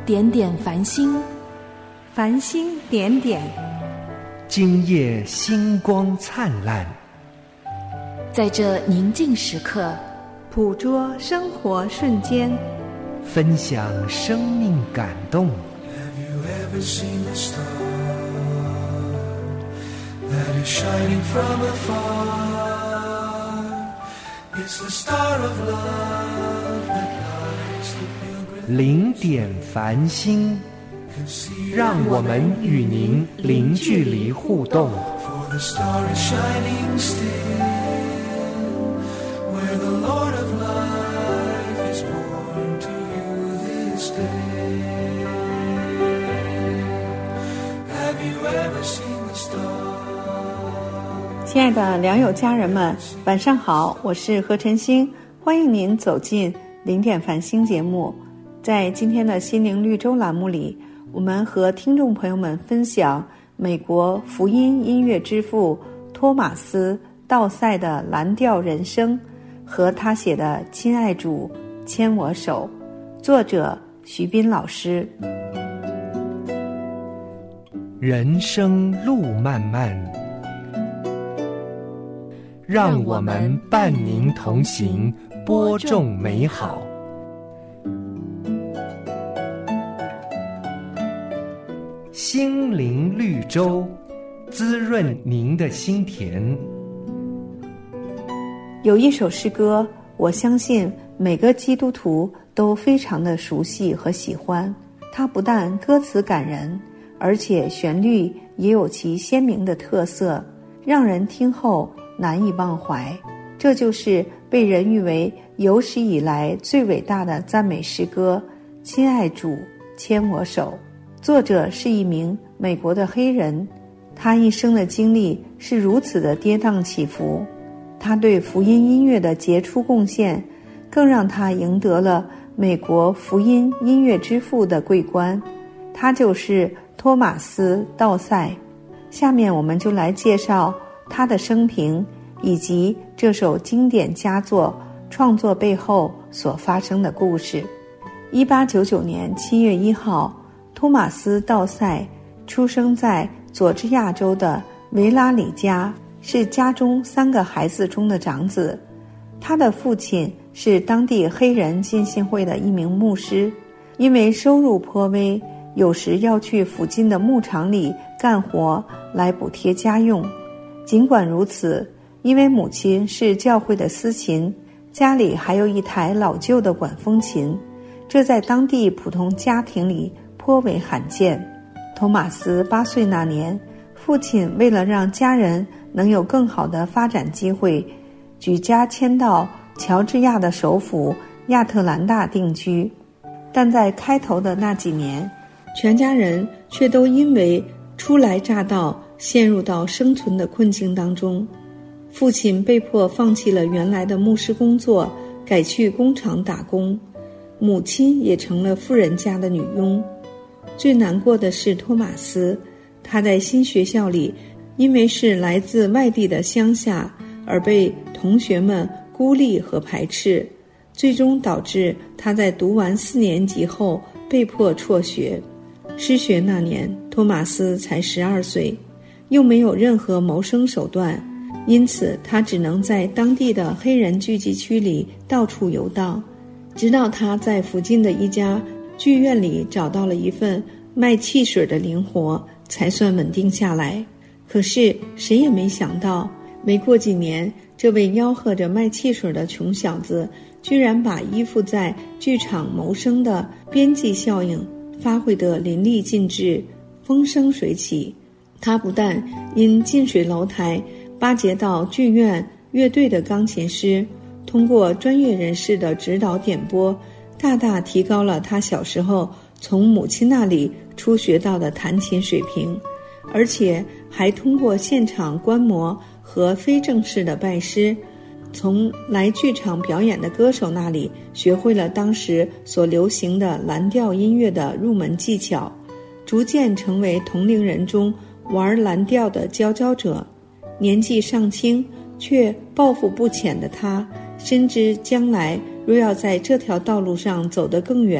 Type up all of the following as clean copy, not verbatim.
点点繁星， 繁星点点， 今夜星光灿烂。 在这宁静时刻， 捕捉生活瞬间， 分享生命感动。 Have you ever seen the star that is shining from afar? It's the star of love that lights the pilgrim. 零点繁星，让我们与您零距离互动。 For the star is shining still, where the Lord of life is born to you this day. Have you ever seen the star? 亲爱的良友家人们，晚上好，我是何晨星，欢迎您走进零点繁星节目。在今天的心灵绿洲栏目里，我们和听众朋友们分享美国福音音乐之父托马斯·道塞的蓝调人生和他写的《亲爱主，牵我手》，作者徐斌老师。 人生路漫漫，让我们伴您同行，播种美好。心灵绿洲，滋润您的心田。 有一首诗歌，我相信每个基督徒都非常的熟悉和喜欢。它不但歌词感人，而且旋律也有其鲜明的特色，让人听后难以忘怀。这就是被人誉为有史以来最伟大的赞美诗歌《亲爱主，牵我手》。作者是一名美国的黑人，他一生的经历是如此的跌宕起伏。他对福音音乐的杰出贡献，更让他赢得了美国福音音乐之父的桂冠。他就是托马斯·道塞。下面我们就来介绍他的生平，以及这首经典佳作创作背后所发生的故事。1899年7月1号，托马斯·道塞出生在佐治亚州的维拉里家，是家中3个孩子中的长子。他的父亲是当地黑人浸信会的一名牧师，因为收入颇微，有时要去附近的牧场里干活来补贴家用。尽管如此，因为母亲是教会的司琴，家里还有一台老旧的管风琴，这在当地普通家庭里颇为罕见。托马斯8岁那年，父亲为了让家人能有更好的发展机会，举家迁到乔治亚的首府亚特兰大定居。但在开头的那几年，全家人却都因为初来乍到陷入到生存的困境当中。父亲被迫放弃了原来的牧师工作，改去工厂打工，母亲也成了富人家的女佣。最难过的是托马斯，他在新学校里因为是来自外地的乡下，而被同学们孤立和排斥，最终导致他在读完4年级后被迫辍学。失学那年，托马斯才12岁，又没有任何谋生手段，因此他只能在当地的黑人聚集区里到处游荡，直到他在附近的一家剧院里找到了一份卖汽水的零活，才算稳定下来。可是谁也没想到，没过几年，这位吆喝着卖汽水的穷小子居然把依附在剧场谋生的边际效应发挥得淋漓尽致，风生水起。他不但因近水楼台巴结到剧院乐队的钢琴师，通过专业人士的指导点拨，大大提高了他小时候从母亲那里初学到的弹琴水平，而且还通过现场观摩和非正式的拜师，从来剧场表演的歌手那里学会了当时所流行的蓝调音乐的入门技巧，逐渐成为同龄人中玩蓝调的佼佼者。年纪尚轻却抱负不浅的他，深知将来若要在这条道路上走得更远，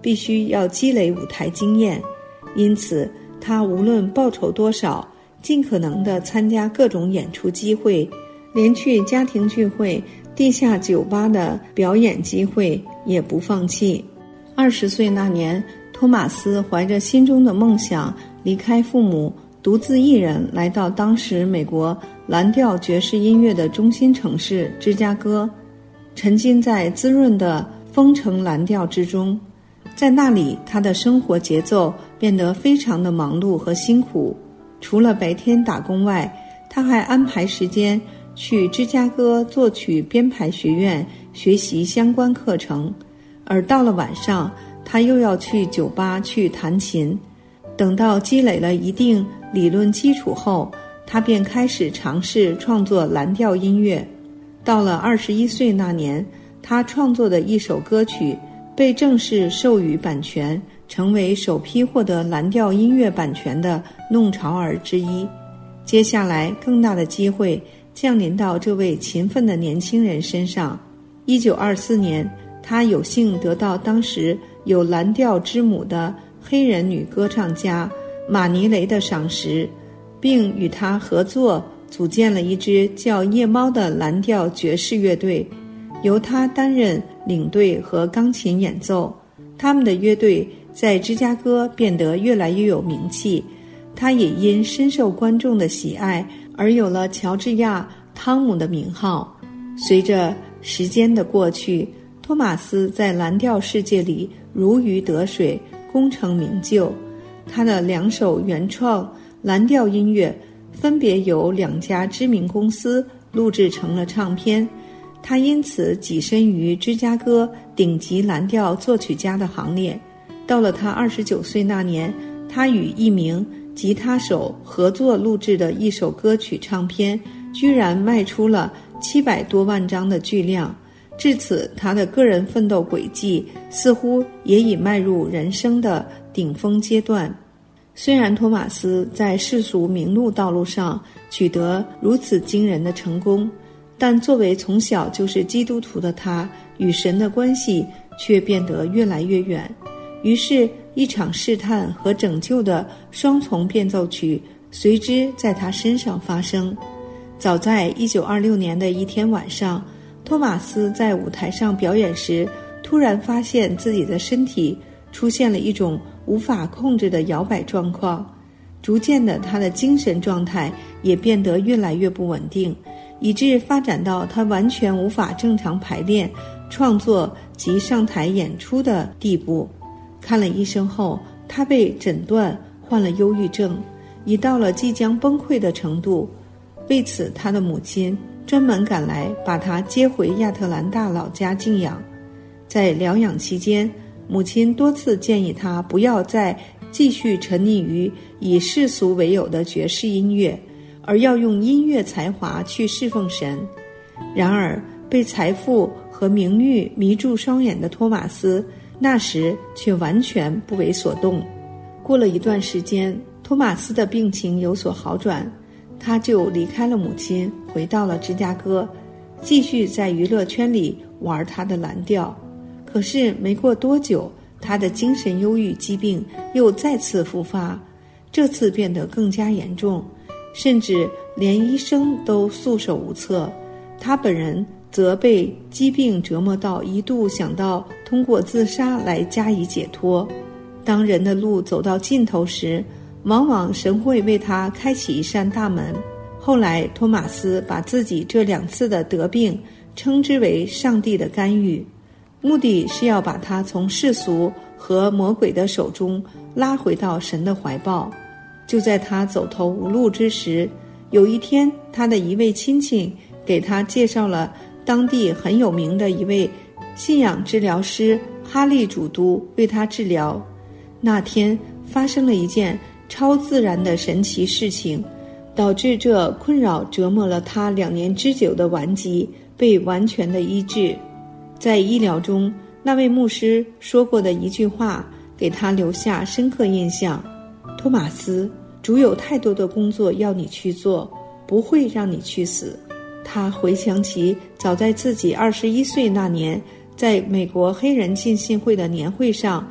必须要积累舞台经验，因此他无论报酬多少，尽可能地参加各种演出机会，连去家庭聚会、地下酒吧的表演机会也不放弃。20岁那年，托马斯怀着心中的梦想，离开父母，独自一人来到当时美国蓝调爵士音乐的中心城市芝加哥，沉浸在滋润的风城蓝调之中。在那里，他的生活节奏变得非常的忙碌和辛苦，除了白天打工外，他还安排时间去芝加哥作曲编排学院学习相关课程，而到了晚上，他又要去酒吧去弹琴。等到积累了一定理论基础后，他便开始尝试创作蓝调音乐。到了21岁那年，他创作的一首歌曲被正式授予版权，成为首批获得蓝调音乐版权的弄潮儿之一。接下来更大的机会降临到这位勤奋的年轻人身上。1924年，他有幸得到当时有蓝调之母的黑人女歌唱家马尼雷的赏识，并与他合作组建了一支叫夜猫的蓝调爵士乐队，由他担任领队和钢琴演奏。他们的乐队在芝加哥变得越来越有名气，他也因深受观众的喜爱而有了乔治亚·汤姆的名号。随着时间的过去，托马斯在蓝调世界里如鱼得水，功成名就。他的2首原创蓝调音乐分别由2家知名公司录制成了唱片，他因此跻身于芝加哥顶级蓝调作曲家的行列。到了他29岁那年，他与一名吉他手合作录制的一首歌曲唱片，居然卖出了700多万张的巨量。至此，他的个人奋斗轨迹似乎也已迈入人生的顶峰阶段。虽然托马斯在世俗名路道路上取得如此惊人的成功，但作为从小就是基督徒的他，与神的关系却变得越来越远。于是，一场试探和拯救的双重变奏曲随之在他身上发生。早在1926年的一天晚上，托马斯在舞台上表演时，突然发现自己的身体出现了一种无法控制的摇摆状况。逐渐的，他的精神状态也变得越来越不稳定，以致发展到他完全无法正常排练、创作及上台演出的地步。看了医生后，他被诊断患了忧郁症，已到了即将崩溃的程度。为此，他的母亲专门赶来把他接回亚特兰大老家静养。在疗养期间，母亲多次建议他不要再继续沉溺于以世俗为友的爵士音乐，而要用音乐才华去侍奉神。然而，被财富和名誉迷住双眼的托马斯，那时却完全不为所动。过了一段时间，托马斯的病情有所好转，他就离开了母亲，回到了芝加哥，继续在娱乐圈里玩他的蓝调。可是没过多久，他的精神忧郁疾病又再次复发，这次变得更加严重，甚至连医生都束手无策。他本人则被疾病折磨到一度想到通过自杀来加以解脱。当人的路走到尽头时，往往神会为他开启一扇大门。后来托马斯把自己这2次的得病称之为上帝的干预，目的是要把他从世俗和魔鬼的手中拉回到神的怀抱。就在他走投无路之时，有一天，他的一位亲戚给他介绍了当地很有名的一位信仰治疗师哈利主督为他治疗。那天发生了一件超自然的神奇事情，导致这困扰折磨了他2年之久的顽疾被完全的医治。在医疗中，那位牧师说过的一句话给他留下深刻印象：托马斯，主有太多的工作要你去做，不会让你去死。他回想起早在自己21岁那年，在美国黑人浸信会的年会上，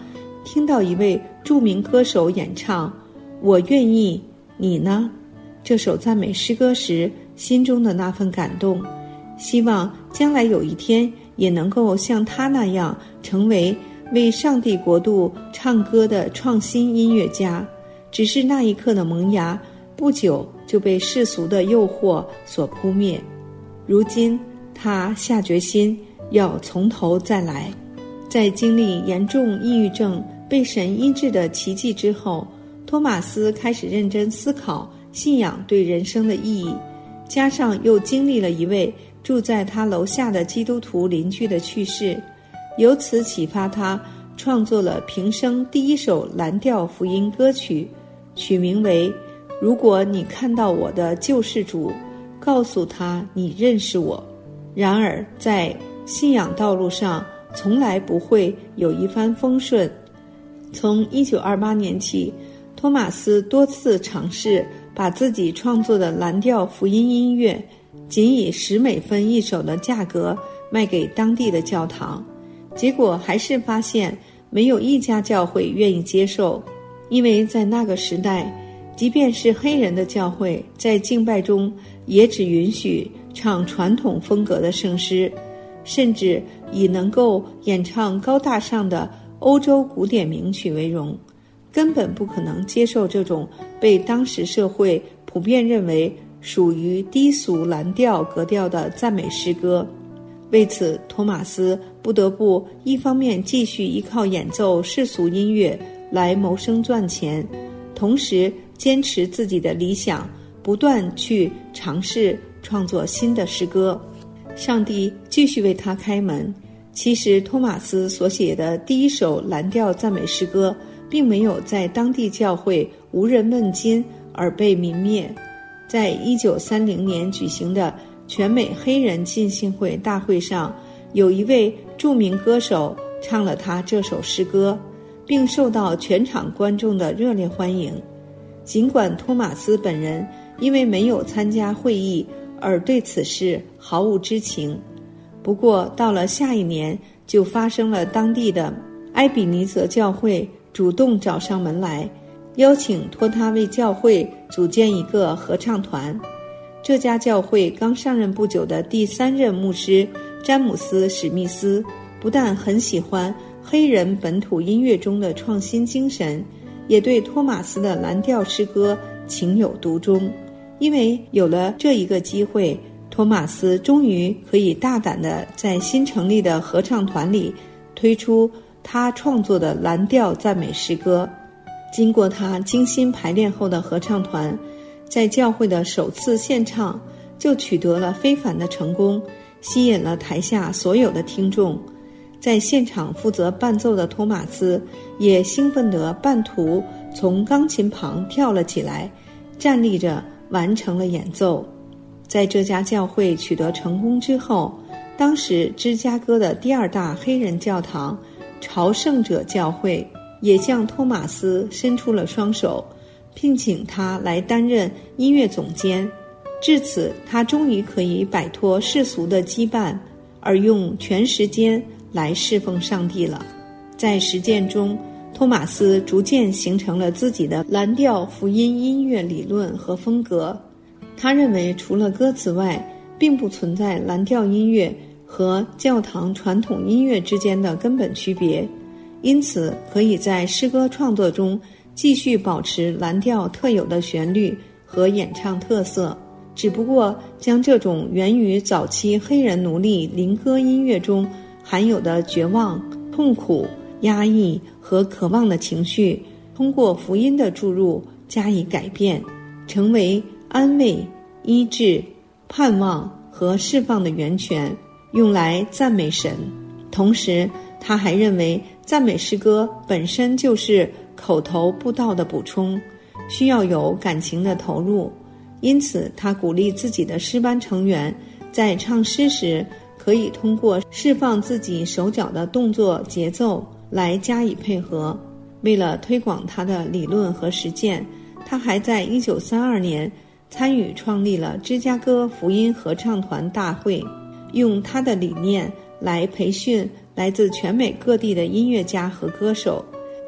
听到一位著名歌手演唱《我愿意，你呢》这首赞美诗歌时，心中的那份感动，希望将来有一天也能够像他那样成为为上帝国度唱歌的创新音乐家。只是那一刻的萌芽，不久就被世俗的诱惑所扑灭。如今他下决心要从头再来。在经历严重抑郁症被神医治的奇迹之后，托马斯开始认真思考信仰对人生的意义，加上又经历了一位住在他楼下的基督徒邻居的去世，由此启发他创作了平生第一首蓝调福音歌曲，取名为《如果你看到我的救世主，告诉他你认识我》。然而在信仰道路上从来不会有一帆风顺。从1928年起，托马斯多次尝试把自己创作的蓝调福音音乐仅以10美分一首的价格卖给当地的教堂，结果还是发现没有一家教会愿意接受。因为在那个时代，即便是黑人的教会在敬拜中也只允许唱传统风格的圣诗，甚至以能够演唱高大上的欧洲古典名曲为荣，根本不可能接受这种被当时社会普遍认为属于低俗蓝调格调的赞美诗歌。为此，托马斯不得不一方面继续依靠演奏世俗音乐来谋生赚钱，同时坚持自己的理想，不断去尝试创作新的诗歌。上帝继续为他开门。其实托马斯所写的第一首蓝调赞美诗歌并没有在当地教会无人问津而被泯灭。在1930年举行的全美黑人浸信会大会上，有一位著名歌手唱了他这首诗歌，并受到全场观众的热烈欢迎。尽管托马斯本人因为没有参加会议而对此事毫无知情，不过到了下一年，就发生了当地的埃比尼泽教会主动找上门来，邀请托他为教会组建一个合唱团。这家教会刚上任不久的第3任牧师詹姆斯·史密斯不但很喜欢黑人本土音乐中的创新精神，也对托马斯的蓝调诗歌情有独钟。因为有了这一个机会，托马斯终于可以大胆地在新成立的合唱团里推出他创作的蓝调赞美诗歌。经过他精心排练后的合唱团，在教会的首次献唱就取得了非凡的成功，吸引了台下所有的听众。在现场负责伴奏的托马斯也兴奋得半途从钢琴旁跳了起来，站立着完成了演奏。在这家教会取得成功之后，当时芝加哥的第2大黑人教堂朝圣者教会也向托马斯伸出了双手，聘请他来担任音乐总监。至此，他终于可以摆脱世俗的羁绊，而用全时间来侍奉上帝了。在实践中，托马斯逐渐形成了自己的蓝调福音音乐理论和风格。他认为除了歌词外，并不存在蓝调音乐和教堂传统音乐之间的根本区别，因此可以在诗歌创作中继续保持蓝调特有的旋律和演唱特色，只不过将这种源于早期黑人奴隶灵歌音乐中含有的绝望、痛苦、压抑和渴望的情绪，通过福音的注入加以改变，成为安慰、医治、盼望和释放的源泉，用来赞美神。同时，他还认为赞美诗歌本身就是口头布道的补充，需要有感情的投入。因此，他鼓励自己的诗班成员在唱诗时可以通过释放自己手脚的动作节奏来加以配合。为了推广他的理论和实践，他还在1932年参与创立了芝加哥福音合唱团大会，用他的理念来培训来自全美各地的音乐家和歌手。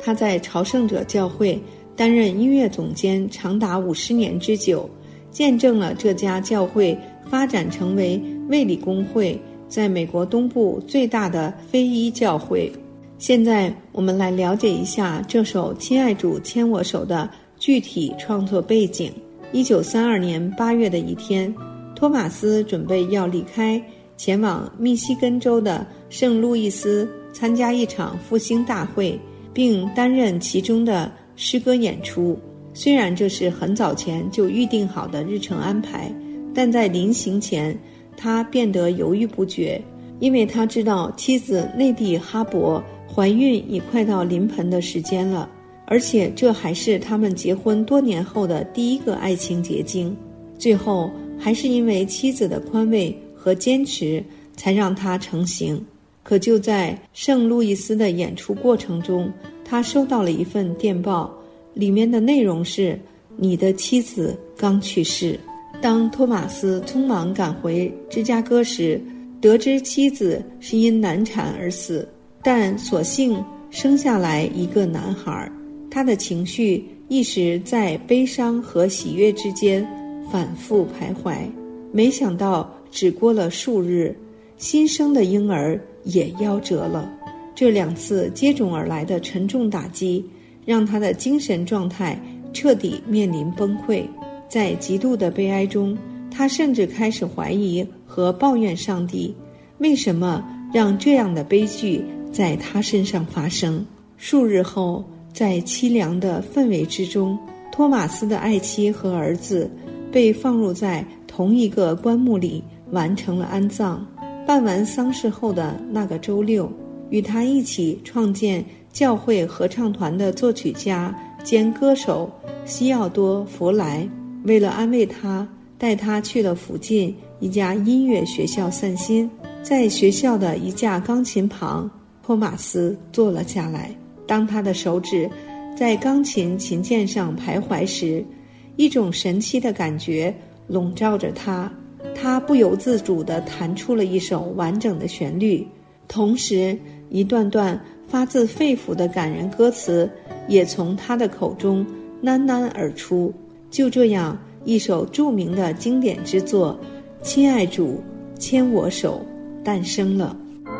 他在朝圣者教会担任音乐总监长达50年之久，见证了这家教会发展成为卫理公会在美国东部最大的非一教会。现在我们来了解一下这首《亲爱主牵我手》的具体创作背景。1932年8月的一天，托马斯准备要离开，前往密西根州的圣路易斯参加一场复兴大会，并担任其中的诗歌演出。虽然这是很早前就预定好的日程安排，但在临行前他变得犹豫不决，因为他知道妻子内蒂哈伯怀孕已快到临盆的时间了，而且这还是他们结婚多年后的第一个爱情结晶。最后还是因为妻子的宽慰和坚持才让他成行。可就在圣路易斯的演出过程中，他收到了一份电报，里面的内容是：你的妻子刚去世。当托马斯匆忙赶回芝加哥时，得知妻子是因难产而死，但所幸生下来一个男孩。他的情绪一时在悲伤和喜悦之间反复徘徊。没想到只过了数日，新生的婴儿也夭折了。这2次接踵而来的沉重打击让他的精神状态彻底面临崩溃。在极度的悲哀中，他甚至开始怀疑和抱怨上帝，为什么让这样的悲剧在他身上发生。数日后，在凄凉的氛围之中，托马斯的爱妻和儿子被放入在同一个棺木里，完成了安葬。办完丧事后的那个周六，与他一起创建教会合唱团的作曲家兼歌手西奥多·弗莱，为了安慰他，带他去了附近一家音乐学校散心。在学校的一架钢琴旁，托马斯坐了下来。当他的手指在钢琴琴键上徘徊时，一种神奇的感觉笼罩着他，他不由自主地弹出了一首完整的旋律，同时一段段发自肺腑的感人歌词也从他的口中喃喃而出。就这样，一首著名的经典之作《亲爱主牵我手》诞生了。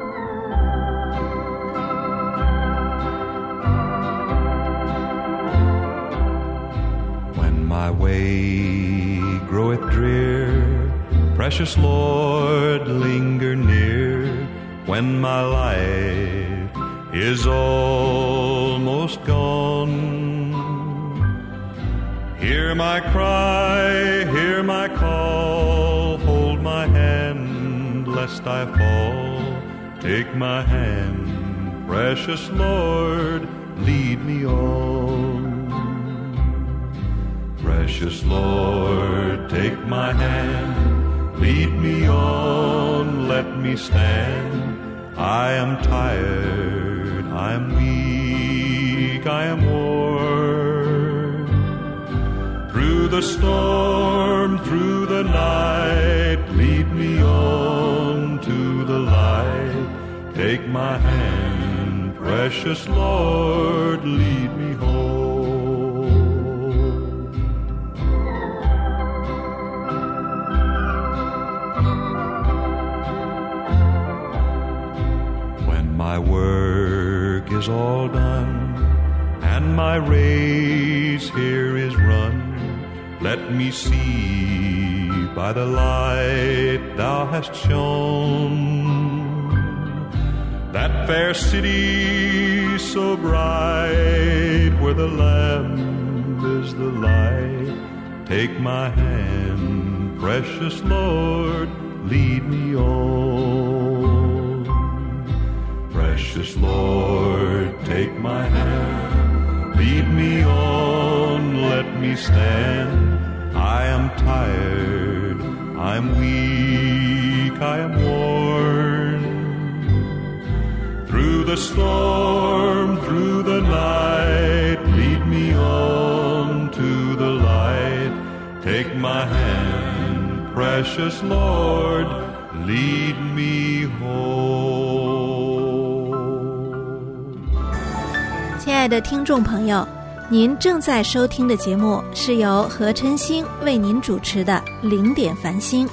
My way groweth drear, precious Lord, linger near, when my life is almost gone. Hear my cry, hear my call, hold my hand, lest I fall. Take my hand, precious Lord, lead me on.Precious Lord, take my hand, lead me on, let me stand. I am tired, I am weak, I am worn. Through the storm, through the night, lead me on to the light. Take my hand, precious Lord, lead me home.My work is all done, and my race here is run. Let me see by the light thou hast shone, that fair city so bright, where the Lamb is the light. Take my hand, precious Lord, lead me on.Precious Lord, take my hand, lead me on, let me stand. I am tired, I am weak, I am worn. Through the storm, through the night, lead me on to the light. Take my hand, precious Lord, lead me home. 亲爱的听众朋友，您正在收听的节目是由何晨星为您主持的零点繁星。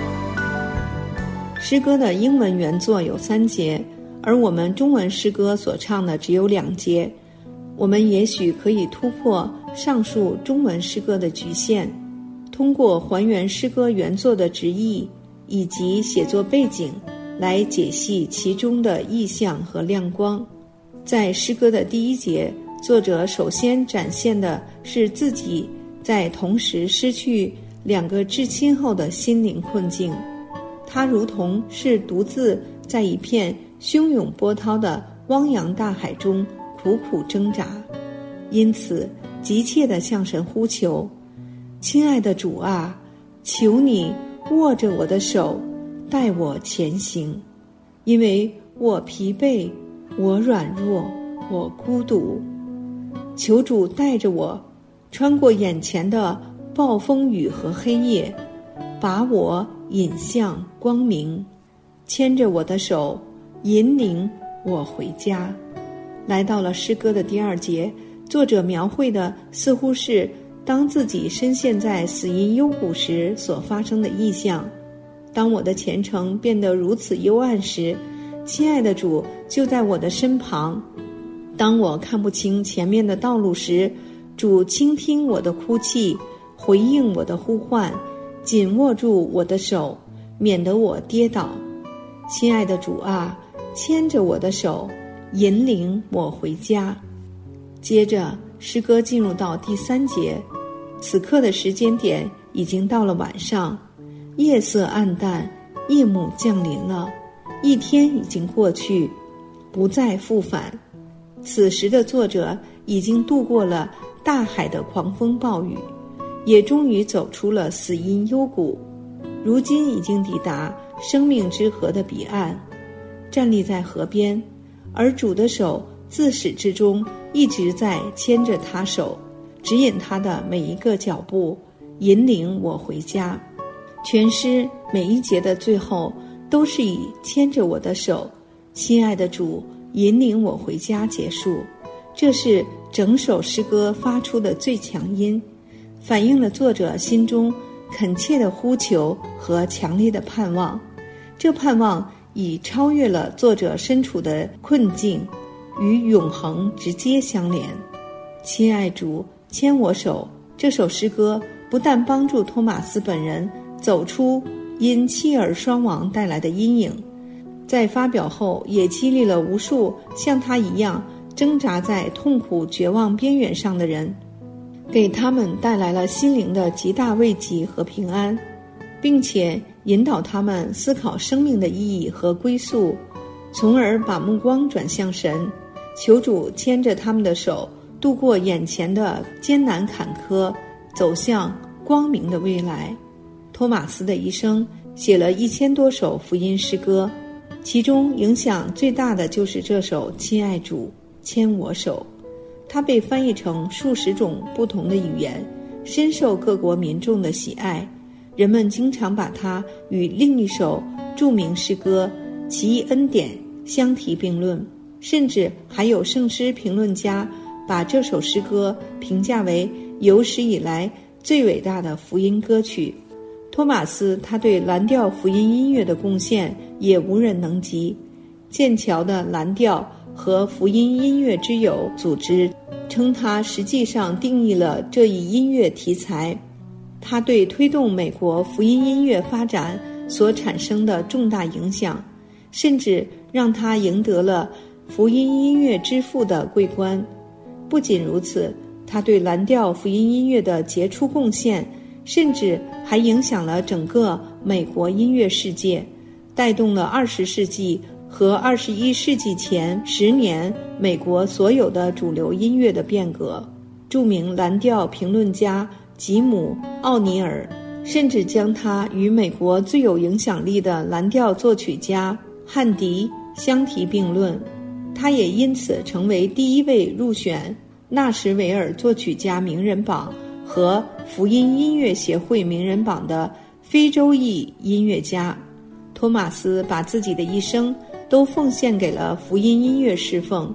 诗歌的英文原作有3节，而我们中文诗歌所唱的只有2节。我们也许可以突破上述中文诗歌的局限，通过还原诗歌原作的直译以及写作背景来解析其中的意象和亮光。在诗歌的第1节，作者首先展现的是自己在同时失去2个至亲后的心灵困境。他如同是独自在一片汹涌波涛的汪洋大海中苦苦挣扎，因此急切地向神呼求：亲爱的主啊，求你握着我的手，带我前行，因为我疲惫，我软弱，我孤独。求主带着我穿过眼前的暴风雨和黑夜，把我引向光明，牵着我的手，引领我回家。来到了诗歌的第2节，作者描绘的似乎是当自己深陷在死荫幽谷时所发生的异象。当我的前程变得如此幽暗时，亲爱的主就在我的身旁。当我看不清前面的道路时，主倾听我的哭泣，回应我的呼唤，紧握住我的手，免得我跌倒。亲爱的主啊，牵着我的手，引领我回家。接着诗歌进入到第3节，此刻的时间点已经到了晚上，夜色暗淡，夜幕降临了，一天已经过去，不再复返。此时的作者已经度过了大海的狂风暴雨，也终于走出了死荫幽谷，如今已经抵达生命之河的彼岸，站立在河边，而主的手自始至终一直在牵着他手，指引他的每一个脚步，引领我回家。全诗每一节的最后都是以牵着我的手，亲爱的主，引领我回家结束。这是整首诗歌发出的最强音，反映了作者心中恳切的呼求和强烈的盼望。这盼望已超越了作者身处的困境，与永恒直接相连。亲爱主，牵我手。这首诗歌不但帮助托马斯本人走出因妻儿双亡带来的阴影，在发表后也激励了无数像他一样挣扎在痛苦绝望边缘上的人，给他们带来了心灵的极大慰藉和平安，并且引导他们思考生命的意义和归宿，从而把目光转向神，求主牵着他们的手，度过眼前的艰难坎坷，走向光明的未来。托马斯的一生写了1000多首福音诗歌，其中影响最大的就是这首《亲爱主，牵我手》。它被翻译成数十种不同的语言，深受各国民众的喜爱。人们经常把它与另一首著名诗歌《奇异恩典》相提并论，甚至还有圣诗评论家把这首诗歌评价为有史以来最伟大的福音歌曲。托马斯他对蓝调福音音乐的贡献也无人能及。剑桥的蓝调和福音音乐之友组织称他实际上定义了这一音乐题材，他对推动美国福音音乐发展所产生的重大影响，甚至让他赢得了福音音乐之父的桂冠。不仅如此，他对蓝调福音音乐的杰出贡献甚至还影响了整个美国音乐世界，带动了20世纪和21世纪前10年美国所有的主流音乐的变革。著名蓝调评论家吉姆·奥尼尔甚至将他与美国最有影响力的蓝调作曲家汉迪相提并论，他也因此成为第一位入选纳什维尔作曲家名人榜和福音音乐协会名人榜的非洲裔音乐家。托马斯把自己的一生都奉献给了福音音乐侍奉，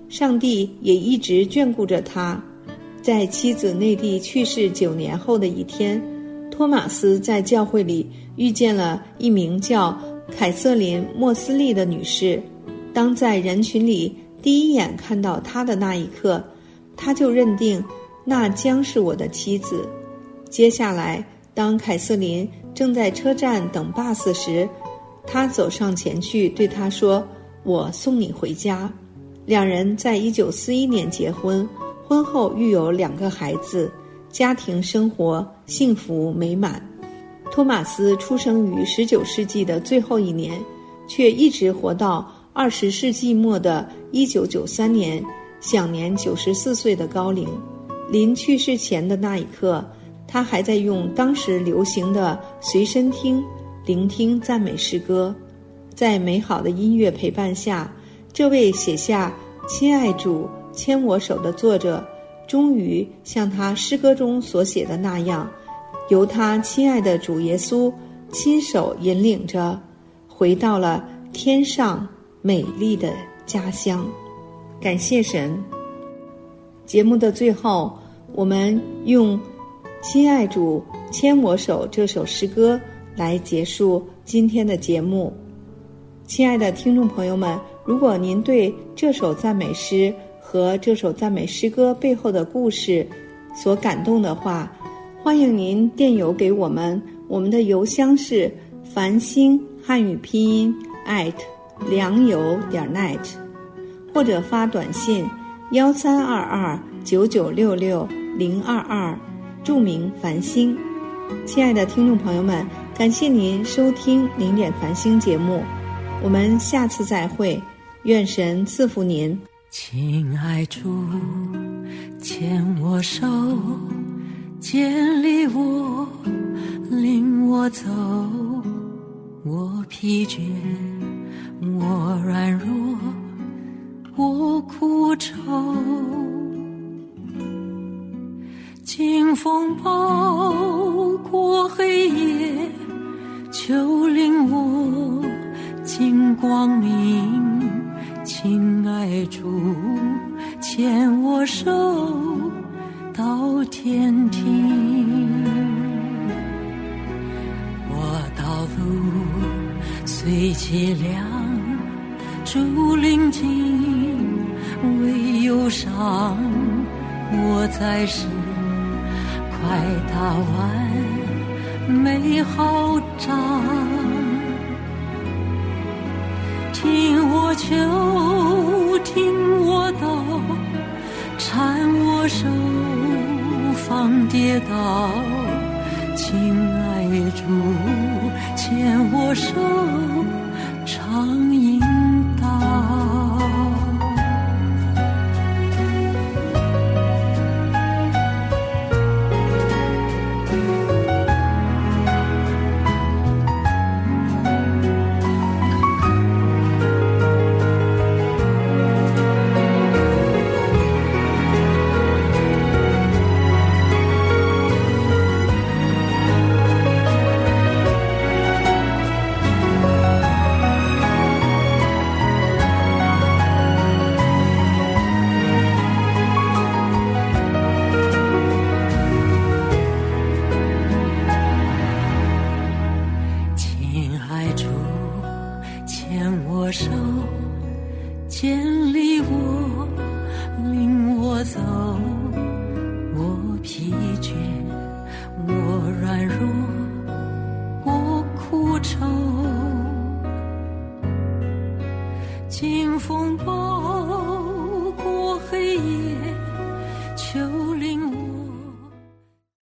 上帝也一直眷顾着他。在妻子内蒂去世9年后的一天，托马斯在教会里遇见了一名叫凯瑟琳·莫斯利的女士。当在人群里第一眼看到她的那一刻，他就认定那将是我的妻子。接下来，当凯瑟琳正在车站等巴士时，他走上前去对她说：“我送你回家。”两人在1941年结婚，婚后育有2个孩子，家庭生活幸福美满。托马斯出生于19世纪的最后一年，却一直活到20世纪末的1993年，享年94岁的高龄。临去世前的那一刻，他还在用当时流行的随身听聆听赞美诗歌。在美好的音乐陪伴下，这位写下亲爱主牵我手的作者终于像他诗歌中所写的那样，由他亲爱的主耶稣亲手引领着，回到了天上美丽的家乡。感谢神。节目的最后，我们用亲爱主牵我手这首诗歌来结束今天的节目。亲爱的听众朋友们，如果您对这首赞美诗和这首赞美诗歌背后的故事所感动的话，欢迎您电邮给我们，我们的邮箱是繁星汉语拼音良友.net， 或者发短信13229966-022，注明繁星。亲爱的听众朋友们，感谢您收听0点繁星节目，我们下次再会，愿神赐福您。 亲爱主，牵我手，建立我，领我走，我疲倦，我软弱，我苦愁，经风暴过黑夜，求领我进光明。亲爱主，牵我手到天庭。我道路虽凄凉，主领进，为忧伤，我在世快打完美好仗。听我求，听我祷，搀我手，防跌倒。亲爱主，牵我手，常引导。经风暴